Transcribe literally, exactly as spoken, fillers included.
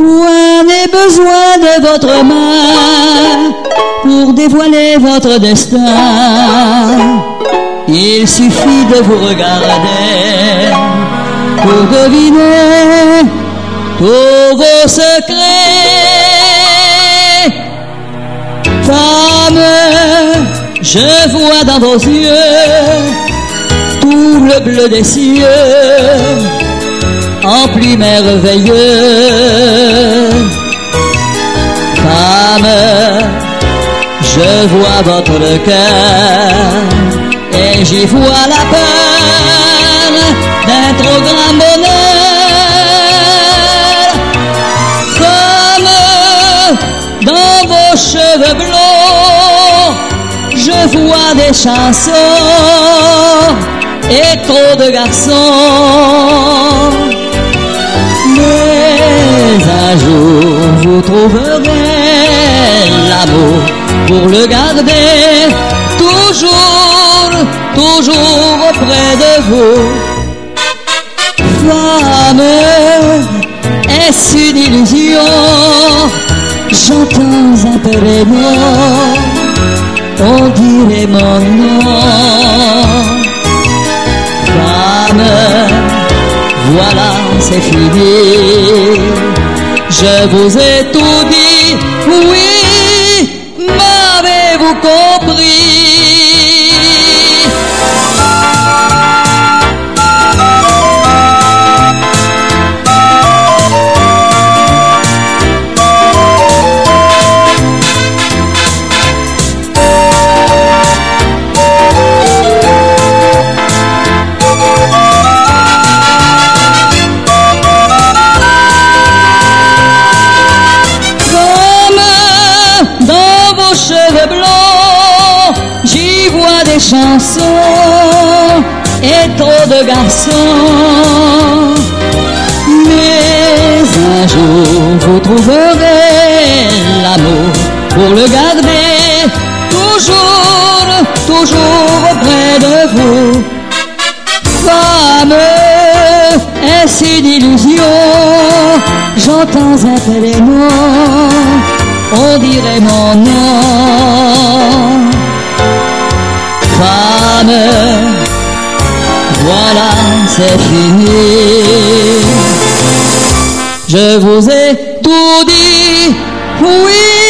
Point n'est besoin de votre main pour dévoiler votre destin. Il suffit de vous regarder pour deviner tous vos secrets. Femme, je vois dans vos yeux tout le bleu des cieux, empli merveilleux. Femme, je vois votre cœur et j'y vois la peur d'un trop grand bonheur. Femme, dans vos cheveux blonds, je vois des chansons et trop de garçons. Mais un jour vous trouverez l'amour pour le garder toujours, toujours auprès de vous. Femme, est-ce une illusion? J'entends un peu les mots, on dirait mon nom. Femme, voilà, c'est fini. Je vous ai tout dit, oui, m'avez-vous compris? Cheveux blancs, j'y vois des chansons et trop de garçons. Mais un jour vous trouverez l'amour pour le garder toujours, toujours auprès de vous. Femme, est-ce une illusion? J'entends un peu les mots, on dirait mon nom. Femme, voilà, c'est fini. Je vous ai tout dit, oui.